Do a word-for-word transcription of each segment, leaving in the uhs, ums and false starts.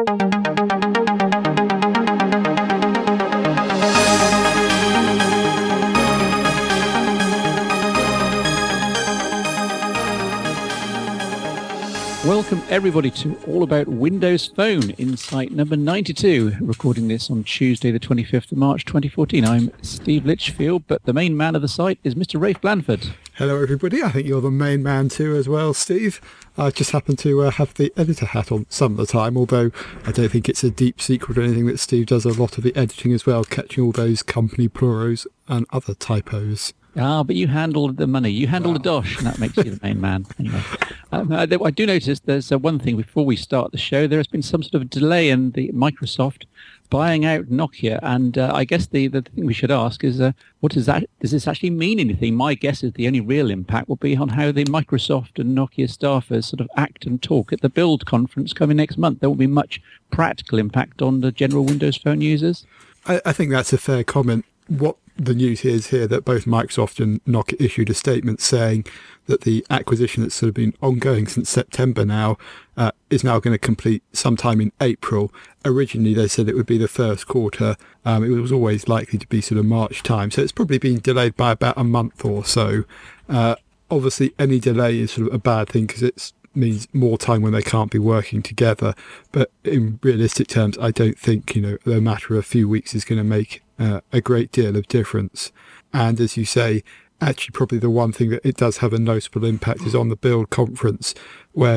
Welcome everybody to All About Windows Phone, Insight number ninety-two, recording this on Tuesday the twenty-fifth of March twenty fourteen. I'm Steve Litchfield, but the main man of the site is Mister Rafe Blanford. Hello everybody, I think you're the main man too as well, Steve. I just happen to uh, have the editor hat on some of the time, although I don't think it's a deep secret or anything that Steve does a lot of the editing as well, catching all those company pluros and other typos. Ah, but you handle the money. You handle wow. the dosh, and that makes you the main man. Anyway, um, I, I do notice there's uh, one thing before we start the show. There has been some sort of delay in the Microsoft buying out Nokia, and uh, I guess the, the thing we should ask is, uh, what does that? Does this actually mean anything? My guess is the only real impact will be on how the Microsoft and Nokia staffers sort of act and talk at the Build conference coming next month. There won't be much practical impact on the general Windows Phone users. I, I think that's a fair comment. What the news is here that both Microsoft and Nokia issued a statement saying that the acquisition that's sort of been ongoing since September now uh, is now going to complete sometime in April. Originally, they said it would be the first quarter. Um, it was always likely to be sort of March time. So it's probably been delayed by about a month or so. Uh, obviously, any delay is sort of a bad thing because it means more time when they can't be working together. But in realistic terms, I don't think, you know, a matter of a few weeks is going to make Uh, a great deal of difference. And as you say, actually probably the one thing that it does have a noticeable impact is on the Build conference, where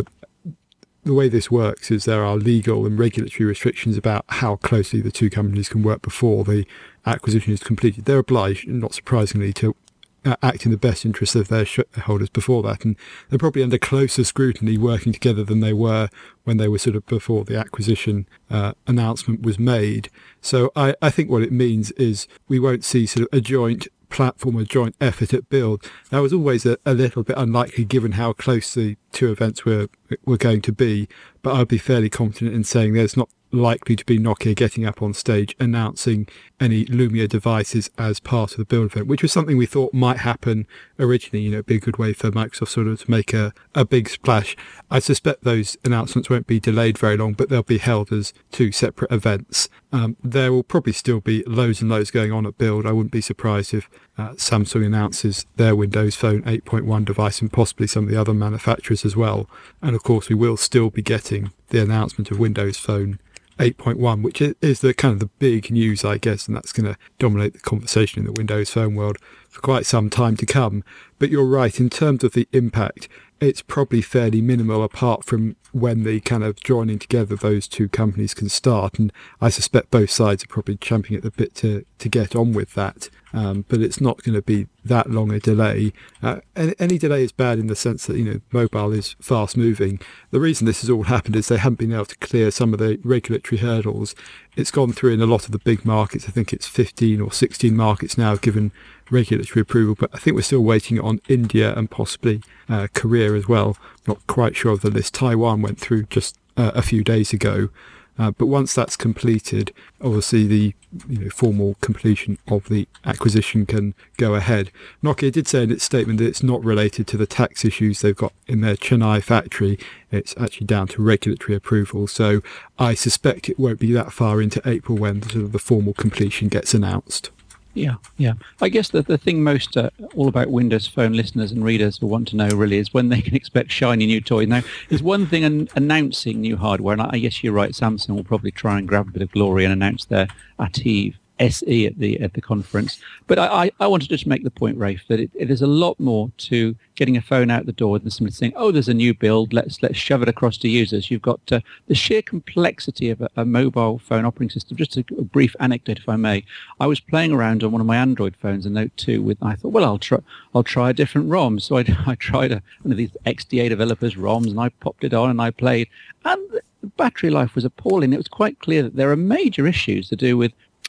the way this works is there are legal and regulatory restrictions about how closely the two companies can work before the acquisition is completed. They're obliged, not surprisingly, to uh, act in the best interest of their shareholders before that, and they're probably under closer scrutiny working together than they were when they were sort of before the acquisition uh, announcement was made. So I, I think what it means is we won't see sort of a joint platform, a joint effort at Build. That was always a, a little bit unlikely given how close the two events were were going to be, but I'd be fairly confident in saying there's not likely to be Nokia getting up on stage announcing any Lumia devices as part of the Build event, which was something we thought might happen originally. You know, it'd be a good way for Microsoft sort of to make a, a big splash. I suspect those announcements won't be delayed very long, but they'll be held as two separate events. Um, there will probably still be loads and loads going on at Build. I wouldn't be surprised if uh, Samsung announces their Windows Phone eight point one device and possibly some of the other manufacturers as well. And of course, we will still be getting the announcement of Windows Phone eight point one, which is the kind of the big news, I guess, and that's going to dominate the conversation in the Windows Phone world for quite some time to come. But you're right, in terms of the impact, it's probably fairly minimal apart from when the kind of joining together those two companies can start. And I suspect both sides are probably champing at the bit to, to get on with that. Um, but it's not going to be that long a delay. Uh, any, any delay is bad in the sense that, you know, mobile is fast moving. The reason this has all happened is they haven't been able to clear some of the regulatory hurdles. It's gone through in a lot of the big markets. I think it's fifteen or sixteen markets now given regulatory approval, but I think we're still waiting on India and possibly uh, Korea as well. Not quite sure of the list. Taiwan went through just uh, a few days ago. Uh, but once that's completed, obviously the you know, formal completion of the acquisition can go ahead. Nokia did say in its statement that it's not related to the tax issues they've got in their Chennai factory. It's actually down to regulatory approval. So I suspect it won't be that far into April when the, sort of the formal completion gets announced. Yeah, yeah. I guess the, the thing most uh, all about Windows Phone listeners and readers will want to know really is when they can expect shiny new toys. Now, there's one thing an- announcing new hardware, and I, I guess you're right, Samsung will probably try and grab a bit of glory and announce their Ativ S E at the at the conference. But I, I, I want to just make the point, Rafe, that it, it is a lot more to getting a phone out the door than simply saying, oh, there's a new build, let's let's shove it across to users. You've got uh, the sheer complexity of a, a mobile phone operating system. Just a, a brief anecdote, if I may. I was playing around on one of my Android phones, a Note two, with I thought, well, I'll try I'll try a different ROM. So I, I tried a, one of these X D A developers ROMs, and I popped it on and I played. And the battery life was appalling. It was quite clear that there are major issues to do with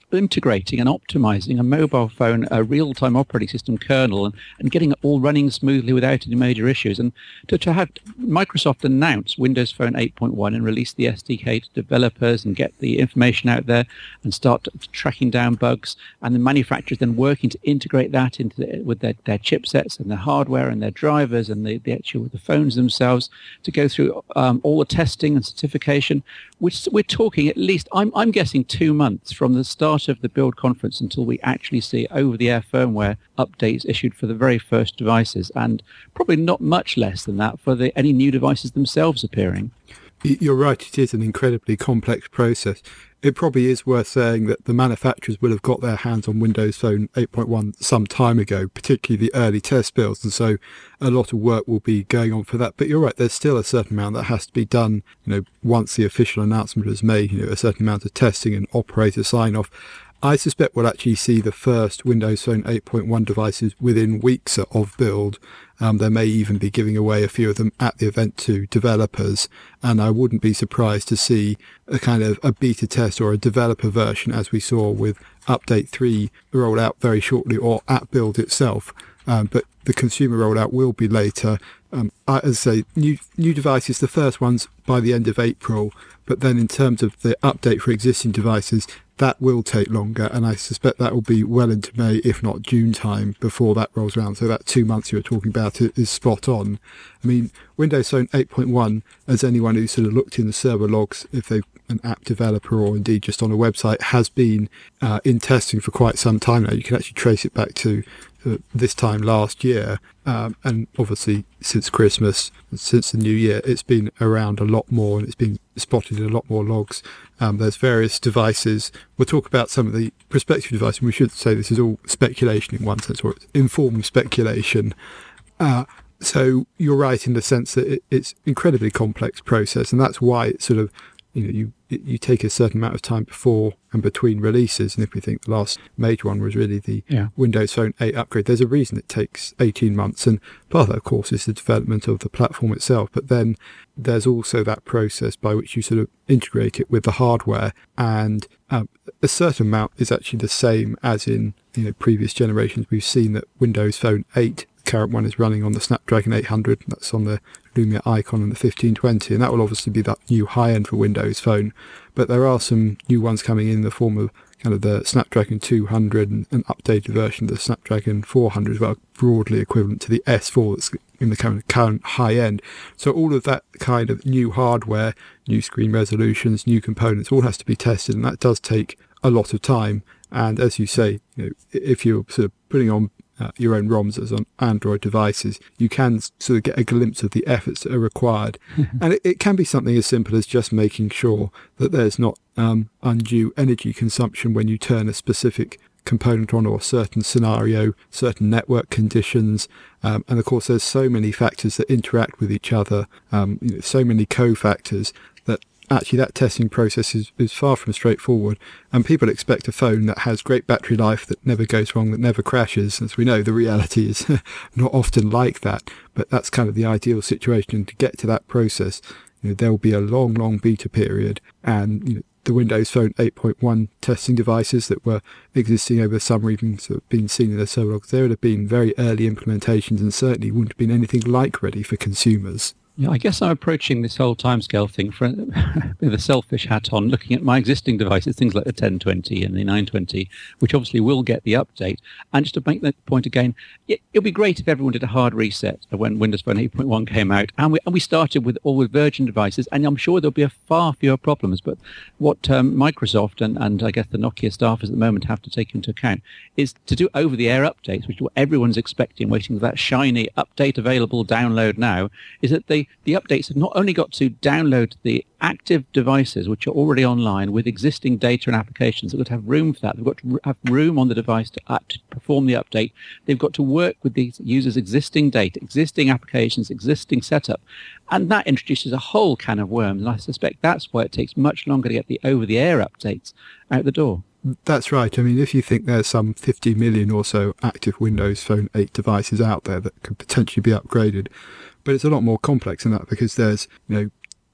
integrating and optimizing a mobile phone, a real-time operating system kernel, and, and getting it all running smoothly without any major issues. And to, to have Microsoft announce Windows Phone eight point one and release the S D K to developers and get the information out there and start tracking down bugs, and the manufacturers then working to integrate that into the, with their, their chipsets and their hardware and their drivers and the, the actual the phones themselves to go through um, all the testing and certification. Which we're talking at least, I'm, I'm guessing two months from the start of the build conference until we actually see over-the-air firmware updates issued for the very first devices, and probably not much less than that for the, any new devices themselves appearing. You're right, it is an incredibly complex process. It probably is worth saying that the manufacturers will have got their hands on Windows Phone eight point one some time ago, particularly the early test builds, and so a lot of work will be going on for that. But you're right, there's still a certain amount that has to be done, you know, once the official announcement is made, you know, a certain amount of testing and operator sign-off. I suspect we'll actually see the first Windows Phone eight point one devices within weeks of build. Um, they may even be giving away a few of them at the event to developers, and I wouldn't be surprised to see a kind of a beta test or a developer version, as we saw with Update three roll out very shortly, or at build itself. Um, but the consumer rollout will be later. Um, I, as I say, new new devices, the first ones by the end of April, but then in terms of the update for existing devices, that will take longer, and I suspect that will be well into May, if not June time, before that rolls around. So that two months you were talking about is spot on. I mean, Windows Phone eight point one, as anyone who sort of looked in the server logs, if they've an app developer or indeed just on a website, has been uh, in testing for quite some time now. You can actually trace it back to uh, this time last year, um, and obviously since Christmas, since the new year, it's been around a lot more, and it's been spotted in a lot more logs. Um, there's various devices. We'll talk about some of the prospective devices, and we should say this is all speculation in one sense, or it's informed speculation. Uh, so you're right in the sense that it, it's an incredibly complex process, and that's why it's sort of, you know, you you take a certain amount of time before and between releases. And if we think the last major one was really the yeah. Windows Phone eight upgrade, there's a reason it takes eighteen months. And part of that, of course, is the development of the platform itself. But then there's also that process by which you sort of integrate it with the hardware. And um, a certain amount is actually the same as in, you know, previous generations. We've seen that Windows Phone eight, the current one, is running on the Snapdragon eight hundred. That's on the Lumia icon and the fifteen twenty, and that will obviously be that new high end for Windows Phone. But there are some new ones coming in the form of kind of the Snapdragon two hundred and an updated version of the Snapdragon four hundred as well, broadly equivalent to the S four that's in the current, current high end. So all of that kind of new hardware, new screen resolutions, new components, all has to be tested, and that does take a lot of time. And as you say, you know, if you're sort of putting on Uh, your own ROMs as on Android devices, you can sort of get a glimpse of the efforts that are required. And it, it can be something as simple as just making sure that there's not um, undue energy consumption when you turn a specific component on, or a certain scenario, certain network conditions. Um, and of course, there's so many factors that interact with each other, um, you know, so many cofactors, that actually that testing process is, is far from straightforward, and people expect a phone that has great battery life, that never goes wrong, that never crashes. As we know, the reality is not often like that, but that's kind of the ideal situation. And to get to that process, you know, there will be a long, long beta period, and you know, the Windows Phone eight point one testing devices that were existing over the summer, even sort of been seen in the server logs, there would have been very early implementations, and certainly wouldn't have been anything like ready for consumers. Yeah, I guess I'm approaching this whole timescale thing for, with a selfish hat on, looking at my existing devices, things like the ten twenty and the nine twenty, which obviously will get the update. And just to make that point again, it would be great if everyone did a hard reset when Windows Phone eight point one came out, and we, and we started with all with Virgin devices, and I'm sure there'll be a far fewer problems. But what um, Microsoft and, and I guess the Nokia staffers at the moment have to take into account is to do over-the-air updates, which is what everyone's expecting, waiting for that shiny update available, download now, is that they the updates have not only got to download the active devices, which are already online with existing data and applications. They've got to have room for that. They've got to have room on the device to, uh, to perform the update. They've got to work with these users' existing data, existing applications, existing setup. And that introduces a whole can of worms. And I suspect that's why it takes much longer to get the over-the-air updates out the door. That's right. I mean, if you think there's some fifty million or so active Windows Phone eight devices out there that could potentially be upgraded, but it's a lot more complex than that, because there's, you know,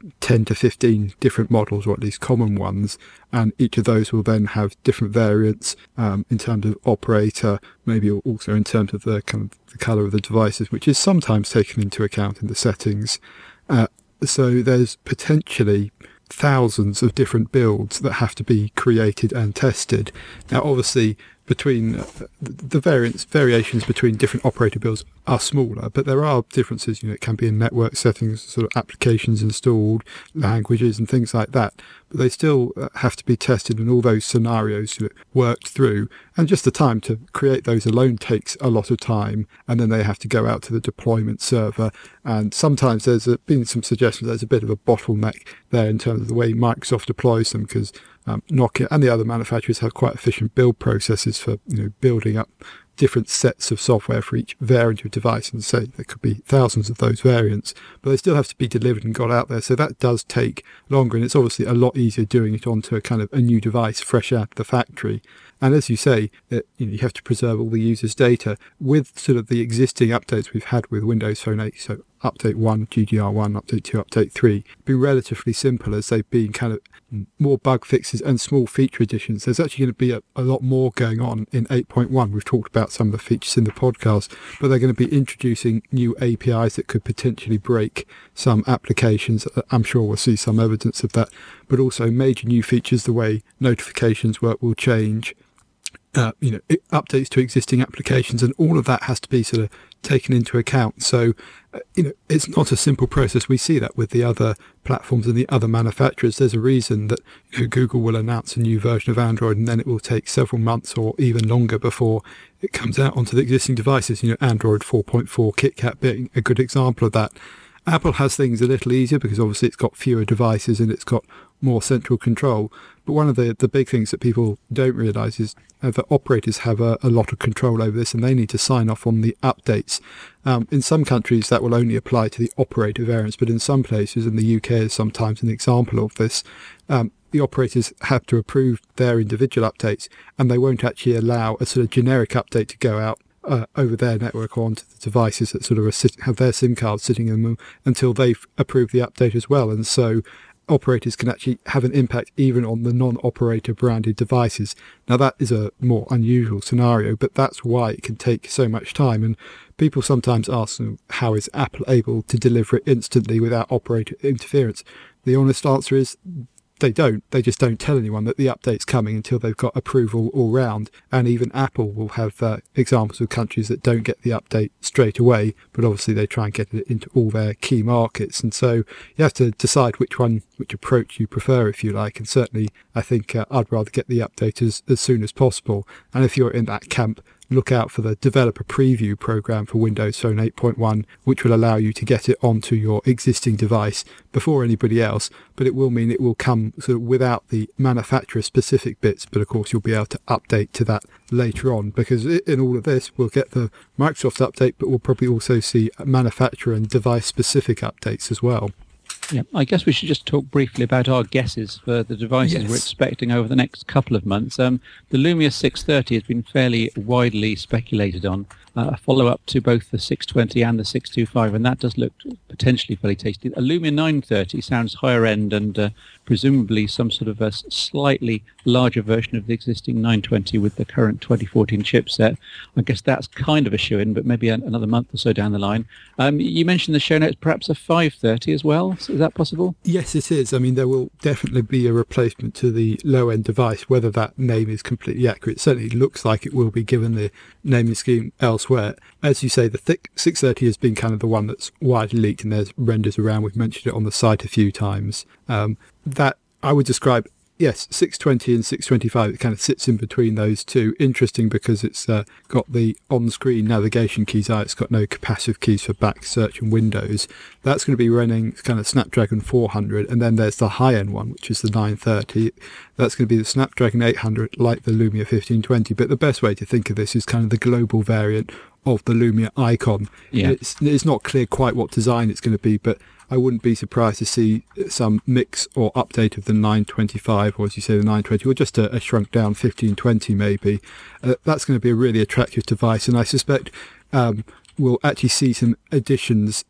ten to fifteen different models, or at least common ones, and each of those will then have different variants um, in terms of operator, maybe also in terms of the kind of the colour of the devices, which is sometimes taken into account in the settings. Uh, so there's potentially thousands of different builds that have to be created and tested. Now, obviously, between uh, the variants, variations between different operator builds are smaller, but there are differences. You know, it can be in network settings, sort of applications installed, languages, and things like that. But they still uh, have to be tested, and all those scenarios sort of worked through. And just the time to create those alone takes a lot of time, and then they have to go out to the deployment server. And sometimes there's a, been some suggestions there's a bit of a bottleneck there in terms of the way Microsoft deploys them, because Um, Nokia and the other manufacturers have quite efficient build processes for, you know, building up different sets of software for each variant of device, and say there could be thousands of those variants, but they still have to be delivered and got out there. So that does take longer, and it's obviously a lot easier doing it onto a kind of a new device fresh out of the factory. And as you say, it, you know, you have to preserve all the user's data with sort of the existing updates we've had with Windows Phone eight. So update one, G D R one, update two, update three, been relatively simple as they've been kind of more bug fixes and small feature additions. There's actually going to be a, a lot more going on in eight point one. We've talked about some of the features in the podcast, but they're going to be introducing new A P Is that could potentially break some applications. I'm sure we'll see some evidence of that, but also major new features. The way notifications work will change. Uh, you know, it, updates to existing applications, and all of that has to be sort of taken into account. So, uh, you know, it's not a simple process. We see that with the other platforms and the other manufacturers. There's a reason that, you know, Google will announce a new version of Android, and then it will take several months or even longer before it comes out onto the existing devices. You know, Android four point four KitKat being a good example of that. Apple has things a little easier because obviously it's got fewer devices and it's got more central control. But one of the, the big things that people don't realise is uh, that operators have a, a lot of control over this, and they need to sign off on the updates. Um, in some countries that will only apply to the operator variants, but in some places, and the U K is sometimes an example of this, um, the operators have to approve their individual updates, and they won't actually allow a sort of generic update to go out Uh, over their network or onto the devices that sort of are sit- have their SIM cards sitting in them until they've approved the update as well. And so operators can actually have an impact even on the non-operator branded devices. Now that is a more unusual scenario, but that's why it can take so much time. And people sometimes ask them, how is Apple able to deliver it instantly without operator interference? The honest answer is they don't. They just don't tell anyone that the update's coming until they've got approval all round. And even Apple will have uh, examples of countries that don't get the update straight away, but obviously they try and get it into all their key markets. And so you have to decide which one, which approach you prefer, if you like. And certainly I think uh, I'd rather get the update as, as soon as possible. And if you're in that camp, look out for the developer preview program for Windows Phone eight point one, which will allow you to get it onto your existing device before anybody else. But it will mean it will come sort of without the manufacturer specific bits. But of course, you'll be able to update to that later on, because in all of this, we'll get the Microsoft update, but we'll probably also see manufacturer and device specific updates as well. Yeah, I guess we should just talk briefly about our guesses for the devices Yes. we're expecting over the next couple of months. Um, the Lumia six thirty has been fairly widely speculated on, uh, a follow-up to both the six twenty and the six twenty-five, and that does look potentially fairly tasty. A Lumia nine thirty sounds higher end and uh, presumably some sort of a slightly larger version of the existing nine twenty with the current twenty fourteen chipset. I guess that's kind of a shoe-in, but maybe an, another month or so down the line. Um, you mentioned the show notes, perhaps a five thirty as well. Is that possible? Yes, it is. I mean, there will definitely be a replacement to the low-end device. Whether that name is completely accurate, certainly looks like it will be, given the naming scheme elsewhere. As you say, the thick six thirty has been kind of the one that's widely leaked, and there's renders around. We've mentioned it on the site a few times. Um, that I would describe, yes, six twenty and six twenty-five, it kind of sits in between those two. Interesting because it's uh, got the on-screen navigation keys out. It's got no capacitive keys for back search and Windows. That's going to be running kind of Snapdragon four hundred, and then there's the high-end one, which is the nine thirty. That's going to be the Snapdragon eight hundred, like the Lumia fifteen twenty. But the best way to think of this is kind of the global variant of the Lumia icon. Yeah. It's, it's not clear quite what design it's going to be, but I wouldn't be surprised to see some mix or update of the nine twenty-five, or as you say, the nine twenty, or just a, a shrunk down fifteen twenty maybe. Uh, that's going to be a really attractive device, and I suspect um, we'll actually see some additions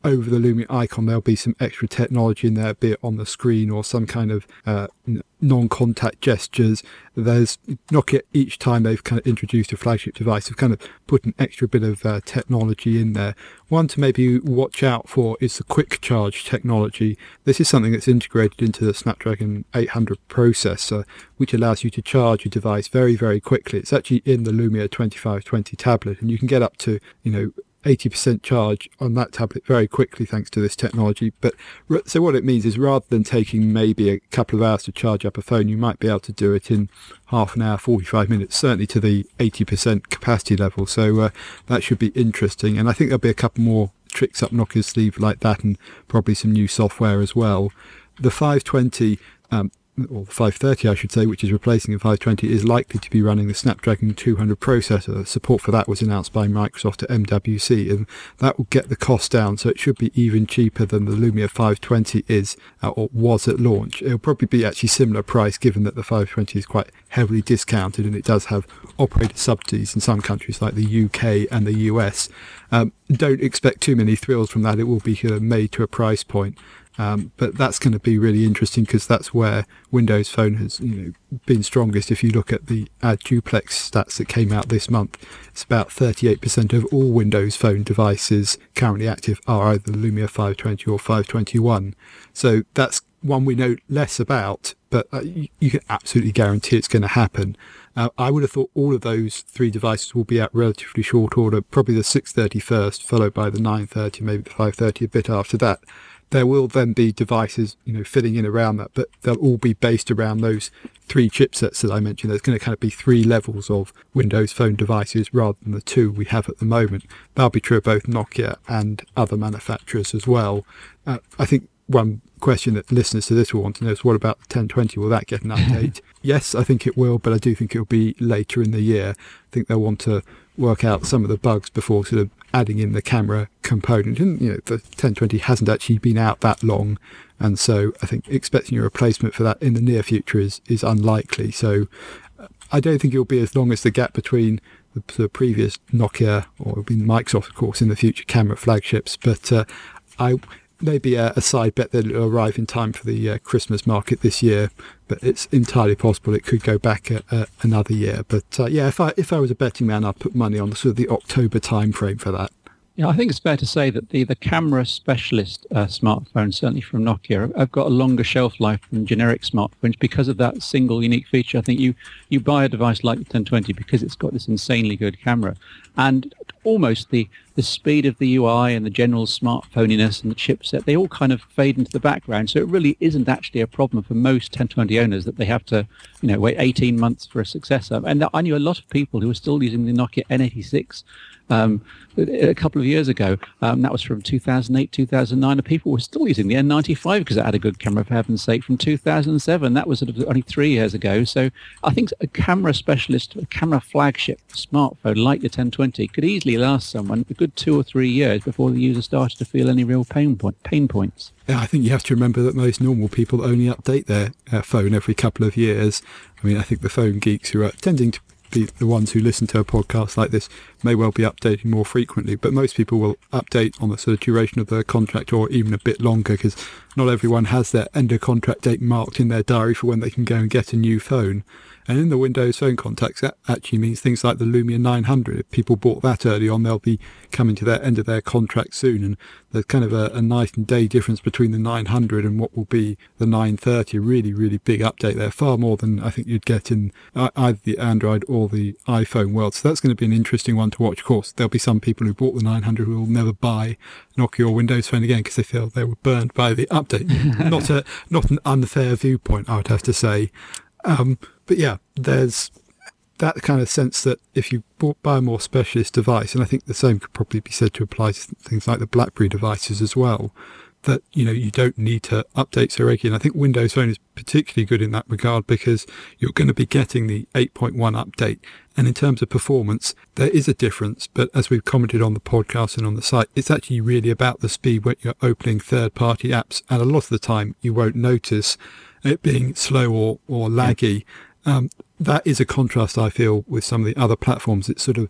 over the Lumia icon there'll be some extra technology in there, be it on the screen or some kind of uh, non-contact gestures. There's Nokia, each time they've kind of introduced a flagship device, have kind of put an extra bit of uh, technology in there. One to maybe watch out for is the quick charge technology. This is something that's integrated into the Snapdragon eight hundred processor, which allows you to charge your device very, very quickly. It's actually in the Lumia twenty-five twenty tablet, and you can get up to, you know, eighty percent charge on that tablet very quickly thanks to this technology. But so what it means is, rather than taking maybe a couple of hours to charge up a phone, you might be able to do it in half an hour, forty-five minutes, certainly to the eighty percent capacity level. So uh, that should be interesting. And I think there'll be a couple more tricks up Nokia's sleeve like that, and probably some new software as well. The five twenty, um, or the five thirty I should say, which is replacing the five twenty, is likely to be running the Snapdragon two hundred processor. Support for that was announced by Microsoft at M W C, and that will get the cost down, so it should be even cheaper than the Lumia five twenty is, uh, or was at launch. It'll probably be actually similar price, given that the five twenty is quite heavily discounted and it does have operator subsidies in some countries like the U K and the U S. Um, don't expect too many thrills from that. It will be uh, made to a price point. Um, but that's going to be really interesting, because that's where Windows Phone has, you know, been strongest. If you look at the Ad Duplex stats that came out this month, it's about thirty-eight percent of all Windows Phone devices currently active are either the Lumia five twenty or five twenty-one. So that's one we know less about, but uh, you, you can absolutely guarantee it's going to happen. Uh, I would have thought all of those three devices will be out relatively short order, probably the six thirty first, followed by the nine thirty, maybe the five thirty a bit after that. There will then be devices, you know, fitting in around that, but they'll all be based around those three chipsets that I mentioned. There's going to kind of be three levels of Windows Phone devices rather than the two we have at the moment. That'll be true of both Nokia and other manufacturers as well. Uh, I think one question that listeners to this will want to know is, what about the ten twenty? Will that get an update? Yes, I think it will, but I do think it'll be later in the year. I think they'll want to work out some of the bugs before sort of adding in the camera component. And, you know, the ten twenty hasn't actually been out that long, and so I think expecting a replacement for that in the near future is, is unlikely. So uh, I don't think it'll be as long as the gap between the, the previous Nokia, or it'll be Microsoft, of course, in the future camera flagships. But uh, I maybe a, a side bet that it'll arrive in time for the uh, Christmas market this year, but it's entirely possible it could go back a, a, another year. But uh, yeah, if I if I was a betting man, I'd put money on the sort of the October time frame for that. Yeah, I think it's fair to say that the, the camera specialist uh, smartphones, certainly from Nokia, have got a longer shelf life than generic smartphones because of that single unique feature. I think you, you buy a device like the ten twenty because it's got this insanely good camera, and almost the, the speed of the U I and the general smartphoniness and the chipset, they all kind of fade into the background. So it really isn't actually a problem for most ten twenty owners that they have to, you know, wait eighteen months for a successor. And I knew a lot of people who were still using the Nokia N eighty-six Um, a couple of years ago. Um, that was from two thousand eight, two thousand nine, and people were still using the N ninety-five because it had a good camera, for heaven's sake, from two thousand seven. That was sort of only three years ago. So I think a camera specialist, a camera flagship smartphone like the ten twenty could easily last someone a good two or three years before the user started to feel any real pain, point, pain points. Yeah, I think you have to remember that most normal people only update their uh, phone every couple of years. I mean, I think the phone geeks who are tending to be the ones who listen to a podcast like this may well be updating more frequently, but most people will update on the sort of duration of their contract, or even a bit longer, because not everyone has their end of contract date marked in their diary for when they can go and get a new phone. And in the Windows Phone context, that actually means things like the Lumia nine hundred. If people bought that early on, they'll be coming to their end of their contract soon. And there's kind of a, a night and day difference between the nine hundred and what will be the nine thirty. A really, really big update there, far more than I think you'd get in either the Android or the iPhone world. So that's going to be an interesting one to watch. Of course, there'll be some people who bought the nine hundred who will never buy Nokia or Windows Phone again because they feel they were burned by the update. not a not an unfair viewpoint, I would have to say. Um, but yeah, there's that kind of sense that if you bought, buy a more specialist device, and I think the same could probably be said to apply to things like the BlackBerry devices as well, that, you know, you don't need to update so regularly. And I think Windows Phone is particularly good in that regard because you're going to be getting the eight point one update. And in terms of performance, there is a difference. But as we've commented on the podcast and on the site, it's actually really about the speed when you're opening third-party apps. And a lot of the time, you won't notice it being slow or, or laggy. Um, that is a contrast, I feel, with some of the other platforms. It's sort of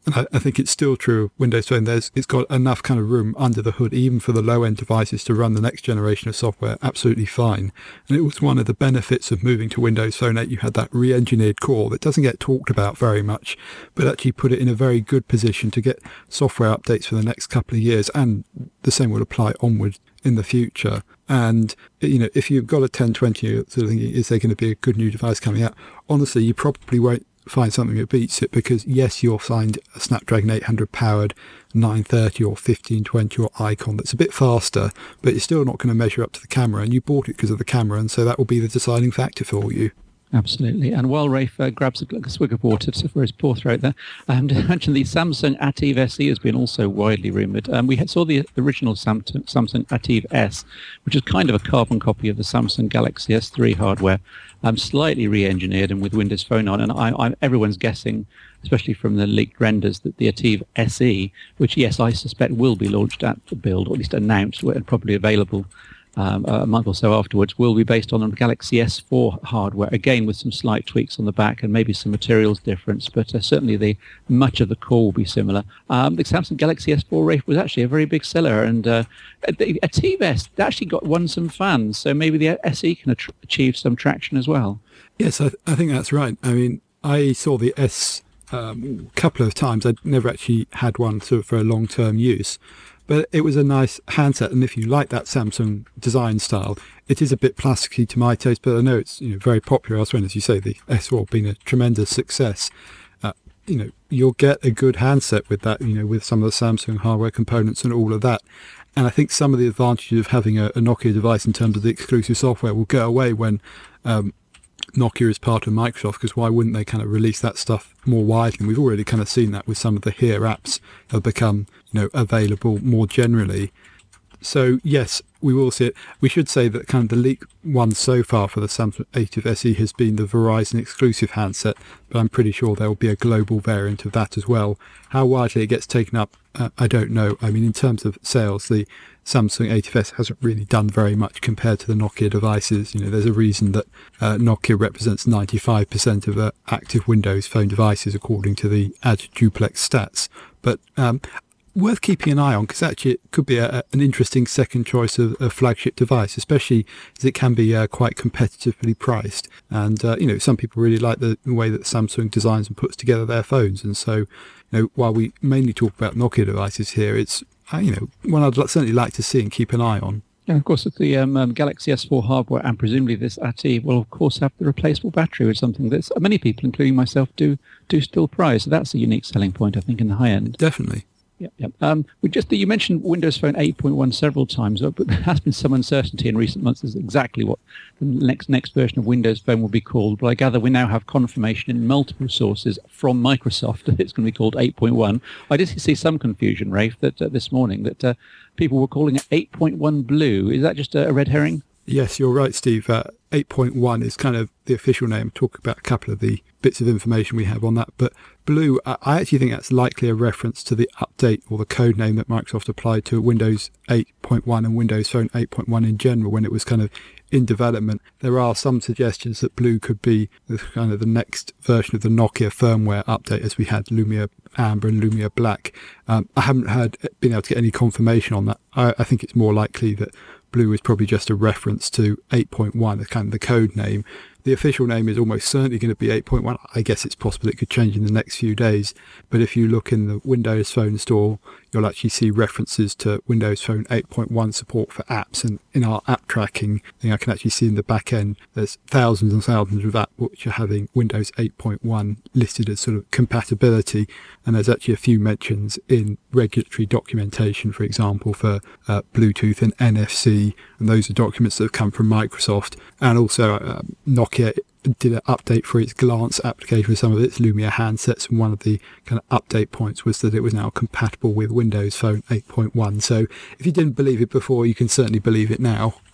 And I, I think it's still true of Windows Phone. There's, it's got enough kind of room under the hood, even for the low-end devices, to run the next generation of software absolutely fine. And it was one of the benefits of moving to Windows Phone eight. You had that re-engineered core that doesn't get talked about very much, but actually put it in a very good position to get software updates for the next couple of years. And the same will apply onward in the future. And, you know, if you've got a ten twenty, you're sort of thinking, is there going to be a good new device coming out? Honestly, you probably won't find something that beats it, because yes, you'll find a Snapdragon eight hundred powered nine thirty or fifteen twenty or Icon that's a bit faster, but it's still not going to measure up to the camera, and you bought it because of the camera, and so that will be the deciding factor for you. Absolutely. And while Rafe uh, grabs a, a swig of water for his poor throat there, um, to mention the Samsung Ativ S E has been also widely rumoured. Um, we had, saw the original Samsung, Samsung Ativ S, which is kind of a carbon copy of the Samsung Galaxy S three hardware, um, slightly re-engineered and with Windows Phone on. And I, I, everyone's guessing, especially from the leaked renders, that the Ativ S E, which, yes, I suspect will be launched at the build, or at least announced and probably available Um, a month or so afterwards, will be based on the Galaxy S four hardware, again with some slight tweaks on the back and maybe some materials difference, but uh, certainly the much of the core will be similar. Um, the Samsung Galaxy S four, Rafe, was actually a very big seller, and uh, the Ativ S actually got won some fans, so maybe the S E can at- achieve some traction as well. Yes, I, th- I think that's right. I mean, I saw the S um, a couple of times. I'd never actually had one sort of for a long-term use. But it was a nice handset, and if you like that Samsung design style, it is a bit plasticky to my taste, but I know it's, you know, very popular elsewhere, and as you say, the S four being a tremendous success. Uh, you know, you'll get a good handset with that, you know, with some of the Samsung hardware components and all of that. And I think some of the advantages of having a, a Nokia device in terms of the exclusive software will go away when um, Nokia is part of Microsoft, because why wouldn't they kind of release that stuff more widely? And we've already kind of seen that with some of the Here apps have become, you know, available more generally. So yes, we will see it. We should say that kind of the leak one so far for the Samsung Ativ S E has been the Verizon exclusive handset, but I'm pretty sure there will be a global variant of that as well. How widely it gets taken up, uh, I don't know. I mean, in terms of sales, the Samsung Ativ S hasn't really done very much compared to the Nokia devices. You know, there's a reason that uh, Nokia represents ninety-five percent of uh, active Windows Phone devices, according to the Ad Duplex stats. But um, worth keeping an eye on, because actually it could be a, an interesting second choice of a flagship device, especially as it can be uh, quite competitively priced. And, uh, you know, some people really like the way that Samsung designs and puts together their phones. And so, you know, while we mainly talk about Nokia devices here, it's, uh, you know, one I'd certainly like to see and keep an eye on. Yeah, of course, with the um, um, Galaxy S four hardware and presumably this Ativ will, of course, have the replaceable battery, which is something that many people, including myself, do do still prize. So that's a unique selling point, I think, in the high end. Definitely. Yep, yep. Um, we just you mentioned Windows Phone eight point one several times, but there has been some uncertainty in recent months as exactly what the next next version of Windows Phone will be called. But I gather we now have confirmation in multiple sources from Microsoft that it's going to be called eight point one. I did see some confusion, Rafe, that uh, this morning that uh, people were calling it eight point one Blue. Is that just a, a red herring? Yes, you're right, Steve. Uh, eight point one is kind of the official name. Talk about a couple of the bits of information we have on that. But Blue, I actually think that's likely a reference to the update or the code name that Microsoft applied to Windows eight point one and Windows Phone eight point one in general when it was kind of in development. There are some suggestions that Blue could be the kind of the next version of the Nokia firmware update, as we had Lumia Amber and Lumia Black. Um, I haven't heard been able to get any confirmation on that. I, I think it's more likely that Blue is probably just a reference to eight point one, the kind of the code name. The official name is almost certainly going to be eight point one. I guess it's possible it could change in the next few days. But if you look in the Windows Phone store, you'll actually see references to Windows Phone eight point one support for apps. And in our app tracking thing, I can actually see in the back end, there's thousands and thousands of apps which are having Windows eight point one listed as sort of compatibility. And there's actually a few mentions in regulatory documentation, for example, for uh, Bluetooth and N F C. And those are documents that have come from Microsoft. And also uh, Nokia did an update for its Glance application with some of its Lumia handsets, and one of the kind of update points was that it was now compatible with Windows Phone eight point one. So if you didn't believe it before, you can certainly believe it now.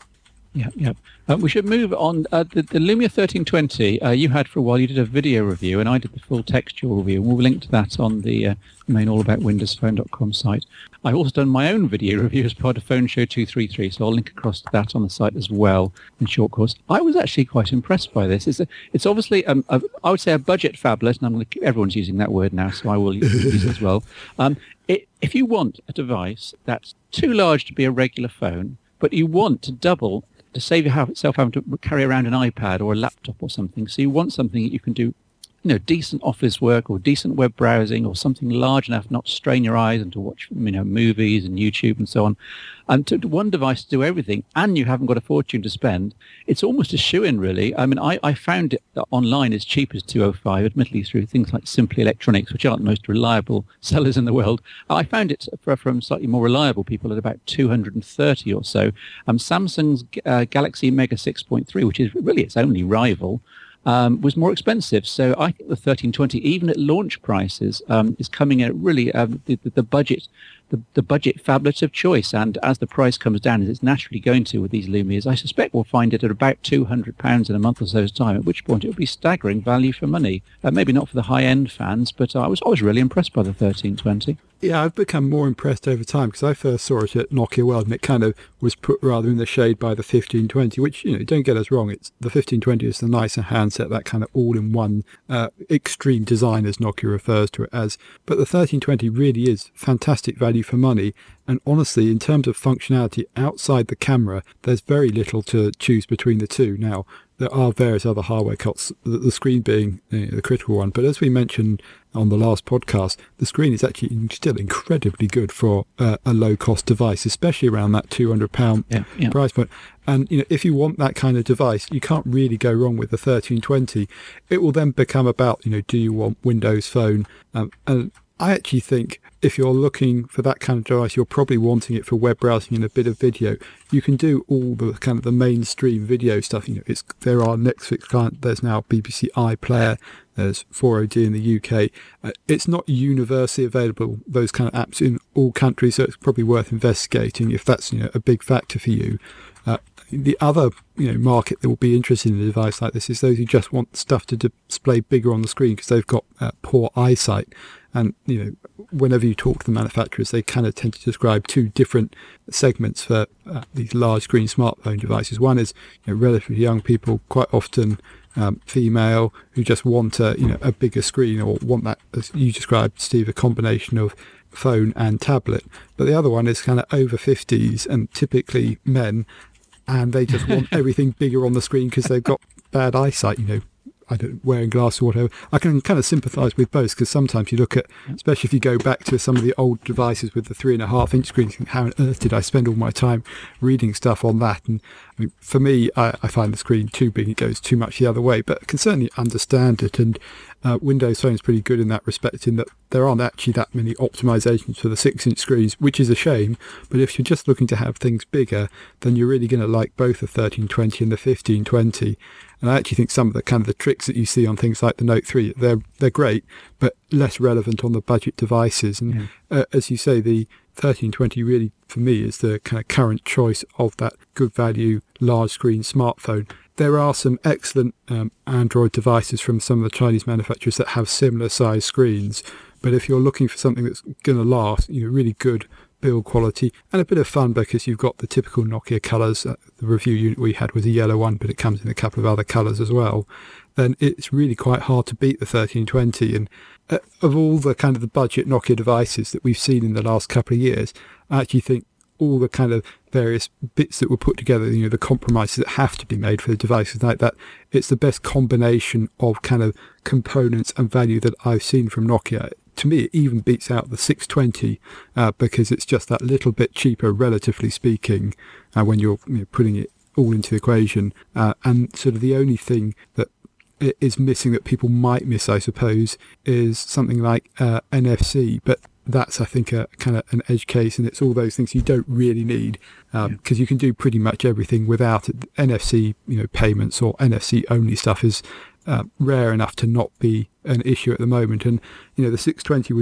Yeah, yeah. Uh, we should move on. Uh, the, the Lumia thirteen twenty, uh, you had for a while, you did a video review, and I did the full textual review. We'll link to that on the uh, main all about windows phone dot com site. I've also done my own video review as part of Phone Show two thirty-three, so I'll link across to that on the site as well in short course. I was actually quite impressed by this. It's, a, it's obviously, um, a, I would say, a budget phablet, and I'm going to, everyone's using that word now, so I will use it as well. Um, it, if you want a device that's too large to be a regular phone, but you want to double to save yourself having to carry around an iPad or a laptop or something. So you want something that you can do, you know, decent office work or decent web browsing or something large enough not to strain your eyes and to watch, you know, movies and YouTube and so on. And to one device to do everything, and you haven't got a fortune to spend, it's almost a shoo-in, really. I mean, I, I found it online as cheap as two oh five, admittedly through things like Simply Electronics, which aren't the most reliable sellers in the world. I found it for, from slightly more reliable people at about two hundred thirty or so. Um, Samsung's uh, Galaxy Mega six point three, which is really its only rival, Um, was more expensive. So I think the thirteen twenty, even at launch prices, um, is coming in at really um, the, the budget, the, the budget phablet of choice. And as the price comes down, as it's naturally going to with these Lumias, I suspect we'll find it at about two hundred pounds in a month or so's time, at which point it will be staggering value for money. Uh, maybe not for the high-end fans, but I was I was really impressed by the thirteen twenty. Yeah, I've become more impressed over time because I first saw it at Nokia World and it kind of was put rather in the shade by the fifteen twenty, which, you know, don't get us wrong, it's the fifteen twenty is the nicer handset, that kind of all-in-one uh, extreme design as Nokia refers to it as. But the thirteen twenty really is fantastic value for money. And honestly, in terms of functionality outside the camera, there's very little to choose between the two. Now, there are various other hardware cuts, the screen being, you know, the critical one. But as we mentioned on the last podcast, the screen is actually still incredibly good for uh, a low-cost device, especially around that two hundred pounds yeah, yeah. price point. And, you know, if you want that kind of device, you can't really go wrong with the thirteen twenty. It will then become about, you know, do you want Windows Phone? Um, and I actually think if you're looking for that kind of device, you're probably wanting it for web browsing and a bit of video. You can do all the kind of the mainstream video stuff. You know, it's there are Netflix client. There's now B B C iPlayer. There's four O D in the U K. Uh, it's not universally available, those kind of apps in all countries, so it's probably worth investigating if that's, you know, a big factor for you. Uh, the other, you know, market that will be interested in a device like this is those who just want stuff to display bigger on the screen because they've got uh, poor eyesight. And, you know, whenever you talk to the manufacturers, they kind of tend to describe two different segments for uh, these large screen smartphone devices. One is, you know, relatively young people, quite often um, female, who just want a, you know, a bigger screen or want that, as you described, Steve, a combination of phone and tablet. But the other one is kind of over fifties and typically men, and they just want everything bigger on the screen because they've got bad eyesight, you know, I don't wearing glasses or whatever. I can kind of sympathise with both because sometimes you look at, especially if you go back to some of the old devices with the three and a half inch screens, think, how on earth did I spend all my time reading stuff on that? And I mean, for me, I, I find the screen too big. It goes too much the other way, but I can certainly understand it. And uh, Windows Phone is pretty good in that respect, in that there aren't actually that many optimizations for the six inch screens, which is a shame. But if you're just looking to have things bigger, then you're really going to like both the thirteen twenty and the fifteen twenty. And I actually think some of the kind of the tricks that you see on things like the Note three, they're they're great, but less relevant on the budget devices. And yeah. uh, as you say, the thirteen twenty really, for me, is the kind of current choice of that good value large screen smartphone. There are some excellent um, Android devices from some of the Chinese manufacturers that have similar size screens. But if you're looking for something that's going to last, you know, really good build quality and a bit of fun because you've got the typical Nokia colours. Uh, the review unit we had was a yellow one, but it comes in a couple of other colours as well. Then it's really quite hard to beat the thirteen twenty. And uh, of all the kind of the budget Nokia devices that we've seen in the last couple of years, I actually think all the kind of various bits that were put together, you know, the compromises that have to be made for the devices like that, it's the best combination of kind of components and value that I've seen from Nokia. To me, it even beats out the six twenty uh, because it's just that little bit cheaper, relatively speaking, uh, when you're, you know, putting it all into the equation. Uh, and sort of the only thing that is missing that people might miss, I suppose, is something like uh, N F C. But that's, I think, a kind of an edge case, and it's all those things you don't really need because um, yeah. you can do pretty much everything without it. N F C, you know, payments or N F C only stuff is Uh, rare enough to not be an issue at the moment. And, you know, the six twenty was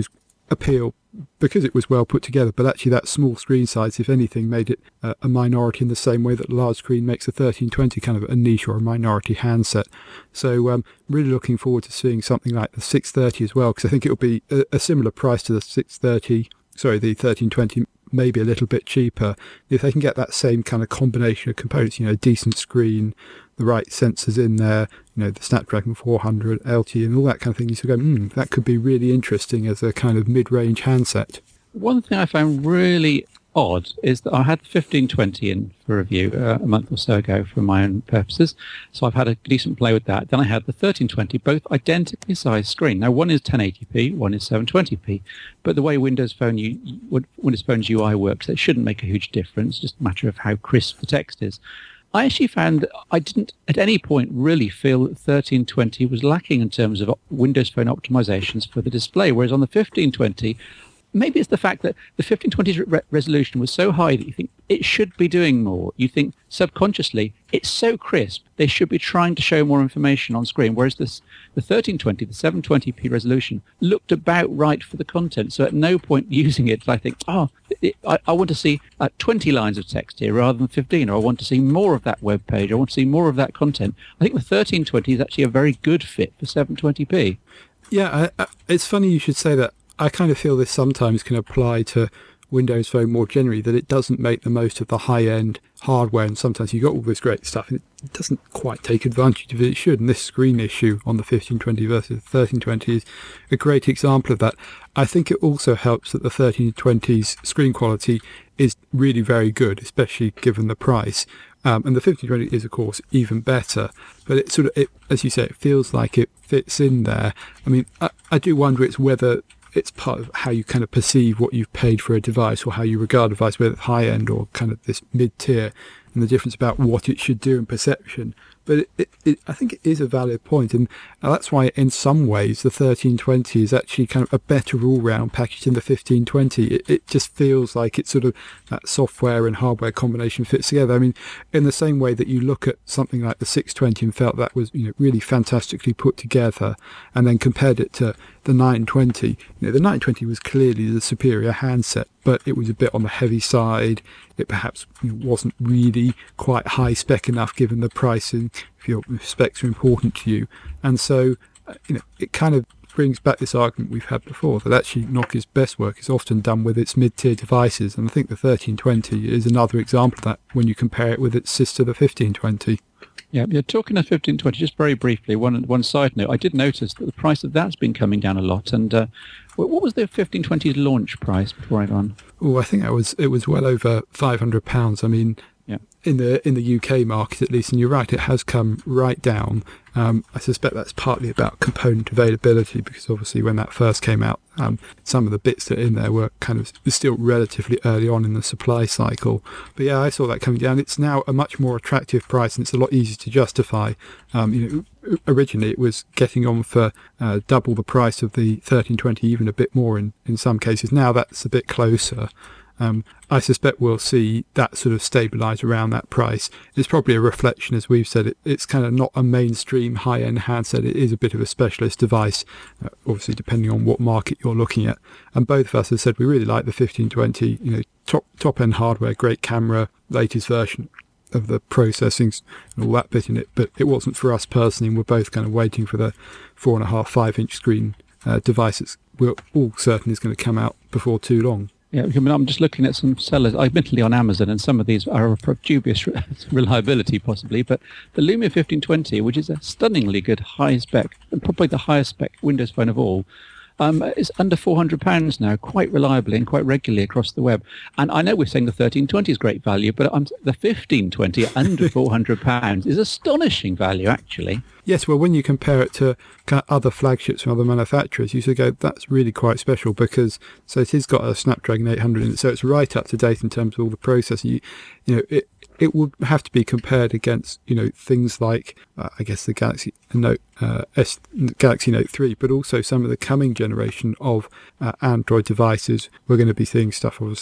appeal because it was well put together, but actually that small screen size, if anything, made it uh, a minority in the same way that the large screen makes a thirteen twenty kind of a niche or a minority handset. So um, really looking forward to seeing something like the six thirty as well, because I think it'll be a, a similar price to the six thirty, sorry, the thirteen twenty, maybe a little bit cheaper. If they can get that same kind of combination of components, you know, decent screen, the right sensors in there, you know, the Snapdragon four hundred, L T E and all that kind of thing, you sort of go, hmm, that could be really interesting as a kind of mid-range handset. One thing I found really odd is that I had the fifteen twenty in for review uh, a month or so ago for my own purposes, so I've had a decent play with that. Then I had the thirteen twenty, both identically sized screen. Now one is ten eighty p, one is seven twenty p, but the way Windows Phone U, Windows Phone's U I works, it shouldn't make a huge difference, just a matter of how crisp the text is. I actually found that I didn't at any point really feel that thirteen twenty was lacking in terms of Windows Phone optimizations for the display, whereas on the fifteen twenty, maybe it's the fact that the fifteen twenty's re- resolution was so high that you think it should be doing more. You think subconsciously, it's so crisp, they should be trying to show more information on screen, whereas this, the thirteen twenty, the seven twenty p resolution, looked about right for the content. So at no point using it, I think, oh, it, I, I want to see uh, twenty lines of text here rather than fifteen, or I want to see more of that web page, I want to see more of that content. I think the thirteen twenty is actually a very good fit for seven twenty p. Yeah, I, I, it's funny you should say that. I kind of feel this sometimes can apply to Windows Phone more generally, that it doesn't make the most of the high-end hardware, and sometimes you've got all this great stuff and it doesn't quite take advantage of it. It should, and this screen issue on the fifteen twenty versus the thirteen twenty is a great example of that. I think it also helps that the thirteen twenty's screen quality is really very good, especially given the price. Um, and the fifteen twenty is, of course, even better. But it sort of, it, as you say, it feels like it fits in there. I mean, I, I do wonder it's whether it's part of how you kind of perceive what you've paid for a device, or how you regard a device, whether it's high-end or kind of this mid-tier, and the difference about what it should do in perception. But it, it, it, I think it is a valid point, and that's why in some ways the thirteen twenty is actually kind of a better all-round package than the fifteen twenty. It, it just feels like it's sort of that software and hardware combination fits together. I mean, in the same way that you look at something like the six twenty and felt that was, you know, really fantastically put together, and then compared it to the nine twenty. You know, the nine twenty was clearly the superior handset, but it was a bit on the heavy side. It perhaps, you know, wasn't really quite high spec enough given the price, and if your specs are important to you. And so, uh, you know, it kind of brings back this argument we've had before, that actually Nokia's best work is often done with its mid-tier devices, and I think the thirteen twenty is another example of that when you compare it with its sister, the fifteen twenty. Yeah, you're talking of fifteen twenty, just very briefly, one one side note, I did notice that the price of that's been coming down a lot, and uh, what was the fifteen twenty's launch price before I go on? Oh, I think that was it was well over five hundred pounds. I mean, yeah. in the in the U K market at least, and you're right, it has come right down. Um, I suspect that's partly about component availability, because obviously when that first came out, um, some of the bits that are in there were kind of still relatively early on in the supply cycle. But yeah, I saw that coming down. It's now a much more attractive price, and it's a lot easier to justify. Um, you know, originally it was getting on for uh, double the price of the thirteen twenty, even a bit more in, in some cases. Now that's a bit closer. Um, I suspect we'll see that sort of stabilise around that price. It's probably a reflection, as we've said, it, it's kind of not a mainstream high-end handset. It is a bit of a specialist device, uh, obviously depending on what market you're looking at. And both of us have said we really like the fifteen twenty, you know, top top-end hardware, great camera, latest version of the processing and all that bit in it. But it wasn't for us personally, and we're both kind of waiting for the four and a half, five-inch screen uh, devices. We're all certain is going to come out before too long. Yeah, I mean, I'm just looking at some sellers, admittedly on Amazon, and some of these are of dubious reliability possibly, but the Lumia fifteen twenty, which is a stunningly good high spec, and probably the highest spec Windows Phone of all, um, is under four hundred pounds now, quite reliably and quite regularly across the web. And I know we're saying the thirteen twenty is great value, but I'm, the fifteen twenty under four hundred pounds is astonishing value, actually. Yes, well, when you compare it to other flagships from other manufacturers, you should go, that's really quite special, because so it has got a Snapdragon eight hundred in it, so it's right up to date in terms of all the processing. You, you know, it it would have to be compared against, you know, things like uh, I guess the Galaxy Note uh, S, Galaxy Note three, but also some of the coming generation of uh, Android devices. We're going to be seeing stuff, obviously,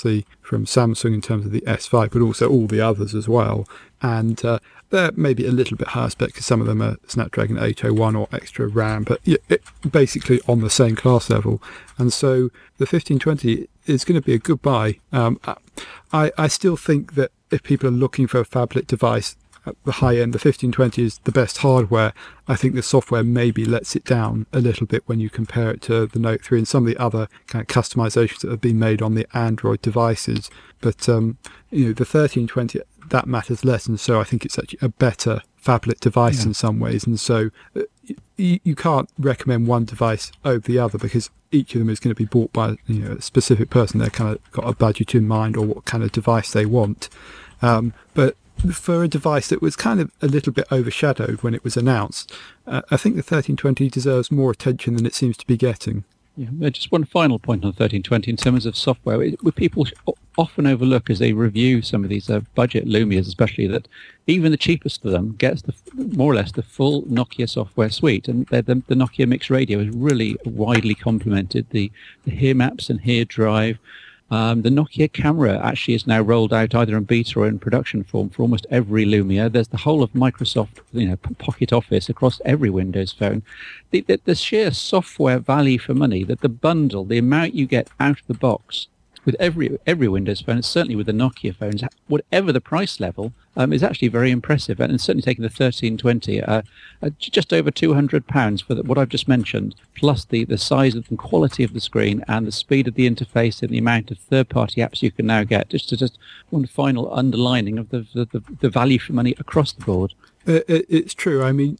from Samsung in terms of the S five, but also all the others as well. And uh, they're maybe a little bit higher spec because some of them are Snapdragon eight oh one or extra RAM, but yeah, it, basically on the same class level. And so the fifteen twenty is going to be a good buy. Um, I, I still think that if people are looking for a phablet device at the high end, the fifteen twenty is the best hardware. I think the software maybe lets it down a little bit when you compare it to the Note three and some of the other kind of customizations that have been made on the Android devices. But um, you know, the thirteen twenty, that matters less, and so I think it's actually a better phablet device yeah. in some ways. And so uh, you, you can't recommend one device over the other because each of them is going to be bought by you know a specific person. They're kind of got a budget in mind or what kind of device they want. Um, but for a device that was kind of a little bit overshadowed when it was announced, uh, I think the thirteen twenty deserves more attention than it seems to be getting. Yeah, just one final point on thirteen twenty in terms of software. What people often overlook as they review some of these uh, budget Lumias, especially, that even the cheapest of them gets the more or less the full Nokia software suite, and the, the Nokia Mix Radio is really widely complemented. The, the Here Maps and Here Drive. Um, the Nokia camera actually is now rolled out either in beta or in production form for almost every Lumia. There's the whole of Microsoft, you know, Pocket Office across every Windows phone. The, the, the sheer software value for money, that the bundle, the amount you get out of the box with every every Windows phone, and certainly with the Nokia phones, whatever the price level, um, is actually very impressive. And it's certainly taking the thirteen twenty, uh, uh, just over two hundred pounds for the, what I've just mentioned, plus the, the size and quality of the screen and the speed of the interface and the amount of third-party apps you can now get. Just to just one final underlining of the, the, the value for money across the board. Uh, it, it's true. I mean,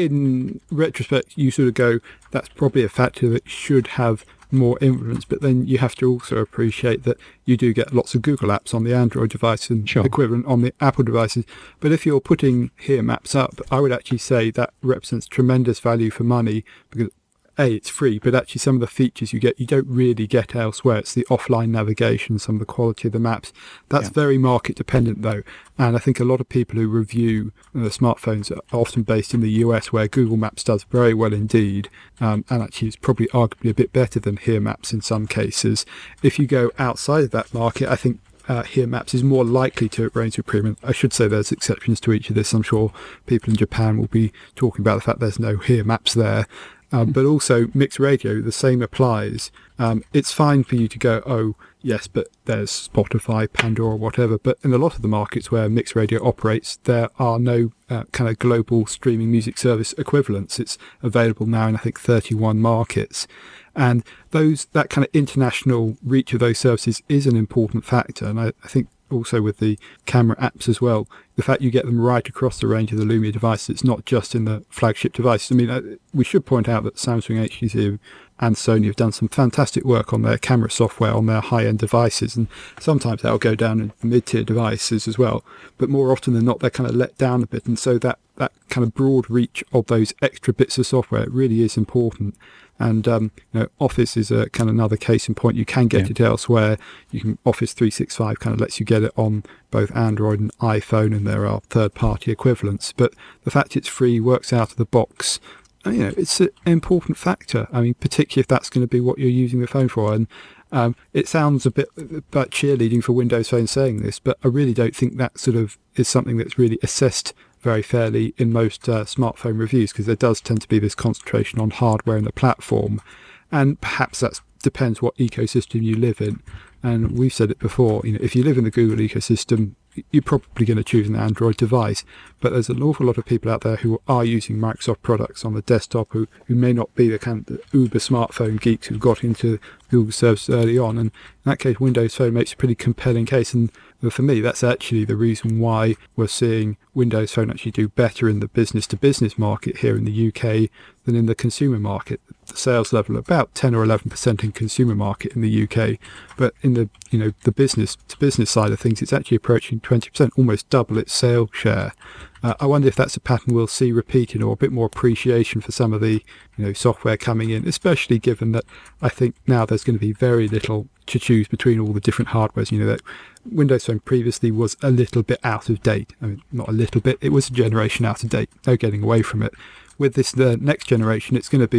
in retrospect, you sort of go, that's probably a factor that should have more influence, but then you have to also appreciate that you do get lots of Google apps on the Android device and sure. equivalent on the Apple devices. But if you're putting Here Maps up, I would actually say that represents tremendous value for money because A, it's free, but actually some of the features you get, you don't really get elsewhere. It's the offline navigation, some of the quality of the maps. That's yeah. very market dependent though. And I think a lot of people who review uh, smartphones are often based in the U S, where Google Maps does very well indeed. Um, and actually it's probably arguably a bit better than Here Maps in some cases. If you go outside of that market, I think Uh, Here Maps is more likely to range with premium. I should say there's exceptions to each of this. I'm sure people in Japan will be talking about the fact there's no Here Maps there. Um, but also Mix Radio, the same applies. Um, it's fine for you to go, oh, yes, but there's Spotify, Pandora, whatever. But in a lot of the markets where Mix Radio operates, there are no uh, kind of global streaming music service equivalents. It's available now in, I think, thirty-one markets. And those that kind of international reach of those services is an important factor. And I, I think also with the camera apps as well, the fact you get them right across the range of the Lumia devices, it's not just in the flagship devices. I mean, uh, we should point out that Samsung, H T C and Sony have done some fantastic work on their camera software on their high-end devices, and sometimes that'll go down in mid-tier devices as well. But more often than not, they're kind of let down a bit, and so that, that kind of broad reach of those extra bits of software really is important. And um, you know, Office is a kind of another case in point. You can get yeah. it elsewhere. You can Office three sixty-five kind of lets you get it on both Android and iPhone, and there are third-party equivalents. But the fact it's free, works out of the box, you know, it's an important factor. I mean, particularly if that's going to be what you're using the phone for. And um, it sounds a bit about cheerleading for Windows Phone saying this, but I really don't think that sort of is something that's really assessed very fairly in most uh, smartphone reviews, because there does tend to be this concentration on hardware and the platform, and perhaps that depends what ecosystem you live in. And we've said it before, you know, if you live in the Google ecosystem, you're probably going to choose an Android device, but there's an awful lot of people out there who are using Microsoft products on the desktop who, who may not be the kind of the uber smartphone geeks who got into Google services early on, and in that case Windows Phone makes a pretty compelling case. And for me, that's actually the reason why we're seeing Windows Phone actually do better in the business-to-business market here in the U K than in the consumer market. The sales level about ten or eleven percent in consumer market in the U K, but in the you know the business-to-business side of things, it's actually approaching twenty percent, almost double its sales share. Uh, I wonder if that's a pattern we'll see repeated, or a bit more appreciation for some of the you know software coming in, especially given that I think now there's going to be very little to choose between all the different hardwares. You know, that Windows Phone previously was a little bit out of date. I mean, not a little bit, it was a generation out of date. No getting away from it. With this the next generation, it's going to be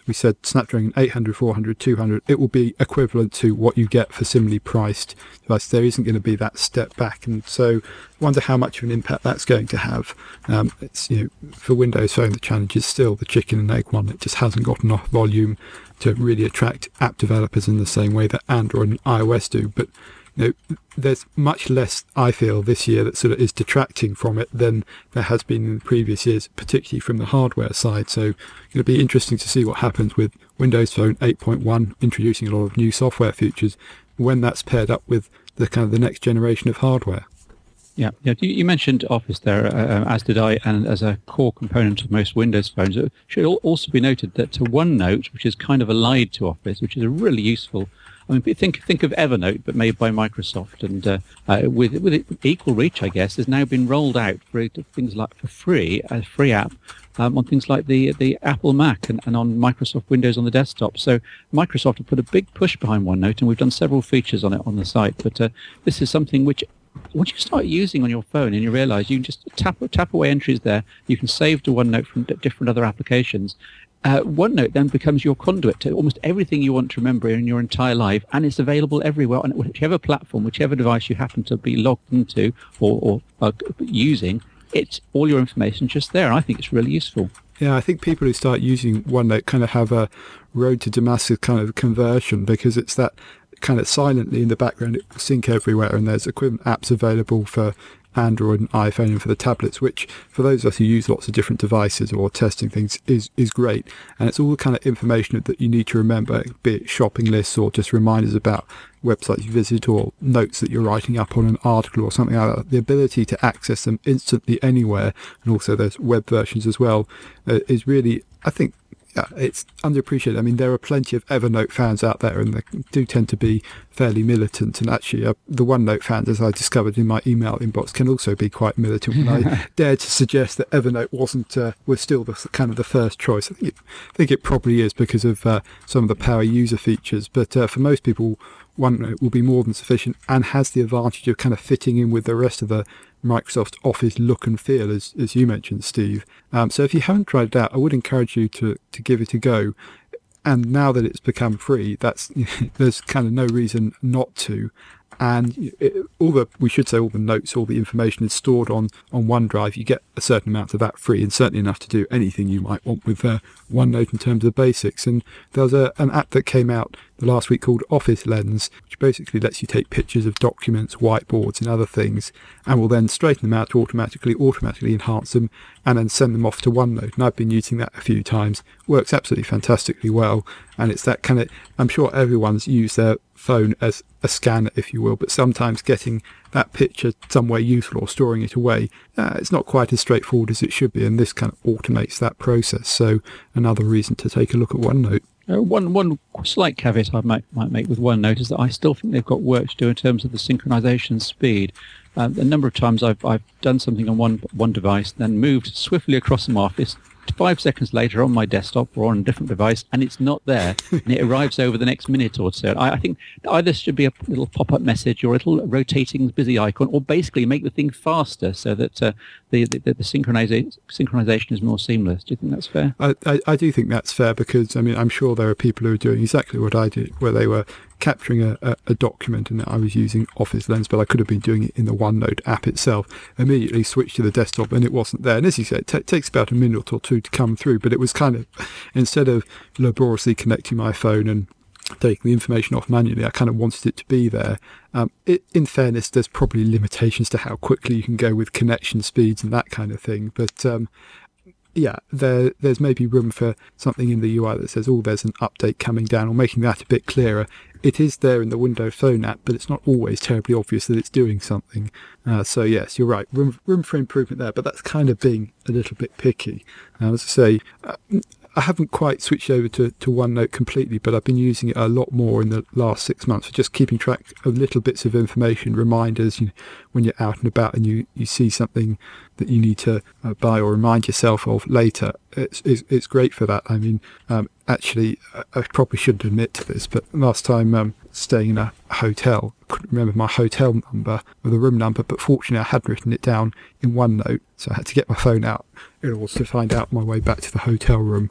we said Snapdragon eight hundred, four hundred, two hundred, it will be equivalent to what you get for similarly priced device. There isn't going to be that step back, and so I wonder how much of an impact that's going to have. Um, it's, you know, for Windows Phone, the challenge is still the chicken and egg one. It just hasn't got enough volume to really attract app developers in the same way that Android and iOS do. But you know, there's much less, I feel, this year that sort of is detracting from it than there has been in previous years, particularly from the hardware side. So it'll be interesting to see what happens with Windows Phone eight point one introducing a lot of new software features when that's paired up with the kind of the next generation of hardware. Yeah, yeah. You, you mentioned Office there, uh, as did I, and as a core component of most Windows phones. It should also be noted that to OneNote, which is kind of allied to Office, which is a really useful. I mean, think think of Evernote, but made by Microsoft, and uh, uh, with with equal reach, I guess, has now been rolled out for things like for free, a free app um, on things like the the Apple Mac and, and on Microsoft Windows on the desktop. So Microsoft have put a big push behind OneNote, and we've done several features on it on the site. But uh, this is something which, once you start using on your phone and you realize you can just tap tap away entries there, you can save to OneNote from d- different other applications. Uh, OneNote then becomes your conduit to almost everything you want to remember in your entire life, and it's available everywhere on whichever platform, whichever device you happen to be logged into or, or uh, using. It's all your information just there. I think it's really useful. Yeah, I think people who start using OneNote kind of have a road to Damascus kind of conversion, because it's that kind of silently in the background, it will sync everywhere, and there's equivalent apps available for Android and iPhone and for the tablets, which for those of us who use lots of different devices or testing things is is great. And it's all the kind of information that you need to remember, be it shopping lists or just reminders about websites you visit or notes that you're writing up on an article or something like that. The ability to access them instantly anywhere, and also there's web versions as well, uh, is really, I think, yeah, it's underappreciated. I mean, there are plenty of Evernote fans out there, and they do tend to be fairly militant. And actually, uh, the OneNote fans, as I discovered in my email inbox, can also be quite militant. When I dared to suggest that Evernote wasn't uh, was still the kind of the first choice, I think it, I think it probably is because of uh, some of the power user features. But uh, for most people, OneNote will be more than sufficient and has the advantage of kind of fitting in with the rest of the Microsoft Office look and feel, as as you mentioned, Steve. Um, so if you haven't tried it out, I would encourage you to, to give it a go. And now that it's become free, that's there's kind of no reason not to. And it, all the we should say all the notes, all the information is stored on, on OneDrive. You get a certain amount of that free, and certainly enough to do anything you might want with uh, OneNote in terms of the basics. And there's a, an app that came out the last week called Office Lens, which basically lets you take pictures of documents, whiteboards and other things, and will then straighten them out to automatically, automatically enhance them, and then send them off to OneNote. And I've been using that a few times. Works absolutely fantastically well. And it's that kind of, I'm sure everyone's used their phone as a scanner, if you will, but sometimes getting that picture somewhere useful or storing it away, uh, it's not quite as straightforward as it should be, and this kind of automates that process. So another reason to take a look at OneNote. Uh, one one slight caveat I might might make with OneNote is that I still think they've got work to do in terms of the synchronization speed. Um, a number of times I've I've done something on one one device, then moved swiftly across some Office. Five seconds later on my desktop or on a different device, and it's not there, and it arrives over the next minute or so. I, I think either should be a little pop-up message or a little rotating busy icon, or basically make the thing faster so that uh, the the, the synchronization synchronization is more seamless. Do you think that's fair? I, I, I do think that's fair, because I mean I'm sure there are people who are doing exactly what I did, where they were capturing a, a, a document, and I was using Office Lens, but I could have been doing it in the OneNote app itself. Immediately switched to the desktop and it wasn't there. And as you said, it t- takes about a minute or two to come through, but it was kind of, instead of laboriously connecting my phone and taking the information off manually, I kind of wanted it to be there. Um, it, in fairness, there's probably limitations to how quickly you can go with connection speeds and that kind of thing, but um, yeah, there, there's maybe room for something in the U I that says, oh, there's an update coming down, or making that a bit clearer. It is there in the Windows Phone app, but it's not always terribly obvious that it's doing something. Uh, so yes, you're right, room, room for improvement there, but that's kind of being a little bit picky. Uh, as I say, uh, I haven't quite switched over to, to OneNote completely, but I've been using it a lot more in the last six months for just keeping track of little bits of information, reminders, you know, when you're out and about and you, you see something that you need to uh, buy or remind yourself of later. It's, it's, it's great for that. I mean, um, actually, I probably shouldn't admit to this, but last time um, staying in a hotel, I couldn't remember my hotel number or the room number, but fortunately I had written it down in OneNote, so I had to get my phone out in order to find out my way back to the hotel room.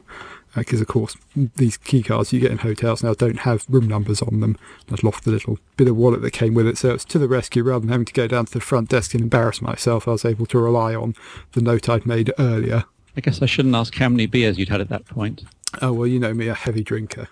because, uh, of course, these key cards you get in hotels now don't have room numbers on them. I'd lost the little bit of wallet that came with it, so it's to the rescue. Rather than having to go down to the front desk and embarrass myself, I was able to rely on the note I'd made earlier. I guess I shouldn't ask how many beers you'd had at that point. Oh, well, you know me, a heavy drinker.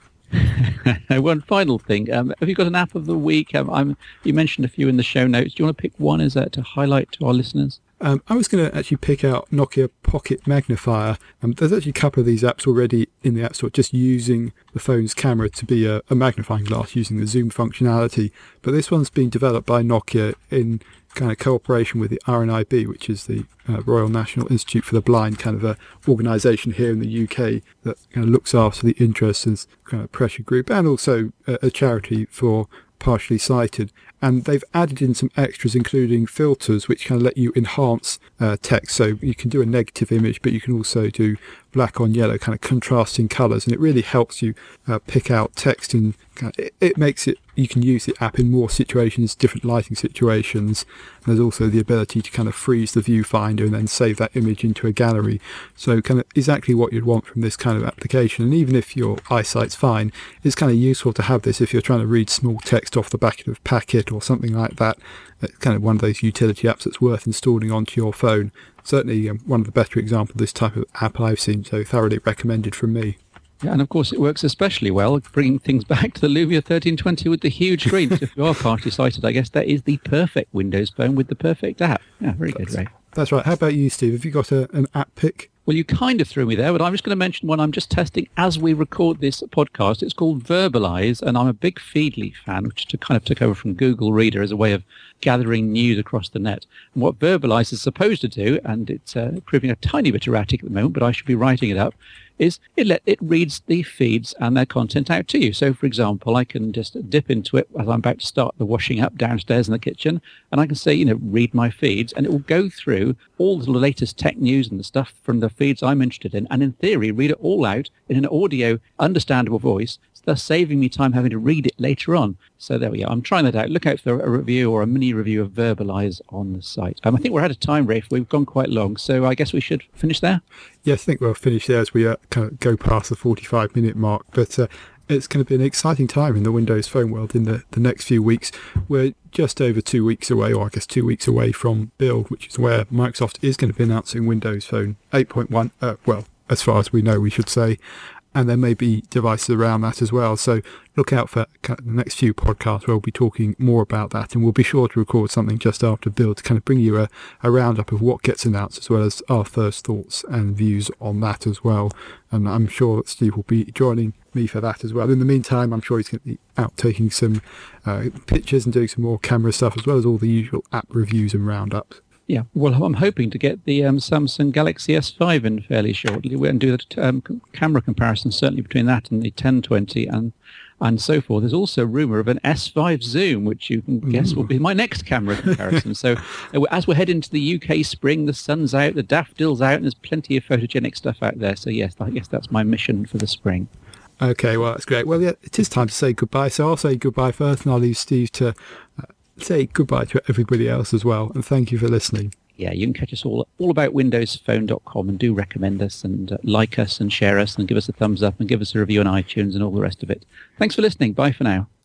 One final thing. Um, have you got an app of the week? Um, I'm, you mentioned a few in the show notes. Do you want to pick one as uh, to highlight to our listeners? Um, I was going to actually pick out Nokia Pocket Magnifier. Um, there's actually a couple of these apps already in the App Store, just using the phone's camera to be a, a magnifying glass using the zoom functionality. But this one's been developed by Nokia in kind of cooperation with the R N I B, which is the uh, Royal National Institute for the Blind, kind of a organisation here in the U K that kind of looks after the interests of kind of pressure group, and also a, a charity for partially sighted. And they've added in some extras, including filters, which can let you enhance uh, text. So you can do a negative image, but you can also do black on yellow, kind of contrasting colours. And it really helps you uh, pick out text. In kind of, it, it makes it, you can use the app in more situations, different lighting situations. And there's also the ability to kind of freeze the viewfinder and then save that image into a gallery. So kind of exactly what you'd want from this kind of application. And even if your eyesight's fine, it's kind of useful to have this if you're trying to read small text off the back of a packet or something like that. It's kind of one of those utility apps that's worth installing onto your phone. Certainly um, one of the better examples of this type of app I've seen, so thoroughly recommended from me. Yeah, and of course it works especially well, bringing things back to the Lumia thirteen twenty with the huge screen. So if you are partially sighted, I guess that is the perfect Windows phone with the perfect app. Yeah, very that's, good, Ray. That's right. How about you, Steve? Have you got a, an app pick? Well, you kind of threw me there, but I'm just going to mention one I'm just testing as we record this podcast. It's called Verbalize, and I'm a big Feedly fan, which to kind of took over from Google Reader as a way of gathering news across the net. And what Verbalize is supposed to do, and it's uh, proving a tiny bit erratic at the moment, but I should be writing it up, is it let it reads the feeds and their content out to you. So, for example, I can just dip into it as I'm about to start the washing up downstairs in the kitchen, and I can say, you know, read my feeds, and it will go through all the latest tech news and the stuff from the feeds I'm interested in, and in theory, read it all out in an audio, understandable voice, thus saving me time having to read it later on. So there we are. I'm trying that out. Look out for a review or a mini review of Verbalize on the site. Um, I think we're out of time, Rafe. We've gone quite long, so I guess we should finish there. Yes, I think we'll finish there as we uh, kind of go past the forty-five minute mark. But uh, it's going to be an exciting time in the Windows Phone world in the, the next few weeks. We're just over two weeks away, or I guess two weeks away from Build, which is where Microsoft is going to be announcing Windows Phone eight point one. Uh, well, as far as we know, we should say. And there may be devices around that as well. So look out for the next few podcasts where we'll be talking more about that. And we'll be sure to record something just after Build to kind of bring you a, a roundup of what gets announced, as well as our first thoughts and views on that as well. And I'm sure that Steve will be joining me for that as well. In the meantime, I'm sure he's going to be out taking some uh, pictures and doing some more camera stuff, as well as all the usual app reviews and roundups. Yeah, well, I'm hoping to get the um, Samsung Galaxy S five in fairly shortly. We're going to do the um, camera comparison, certainly between that and the ten twenty and and so forth. There's also a rumour of an S five Zoom, which you can guess Ooh. will be my next camera comparison. So uh, as we're heading to the U K spring, the sun's out, the daffodils out, and there's plenty of photogenic stuff out there. So yes, I guess that's my mission for the spring. Okay, well, that's great. Well, yeah, it is time to say goodbye. So I'll say goodbye first, and I'll leave Steve to Uh, say goodbye to everybody else as well, and thank you for listening. Yeah, you can catch us all all about windows phone dot com, and do recommend us and uh, like us and share us and give us a thumbs up and give us a review on iTunes and all the rest of it. Thanks for listening. Bye for now.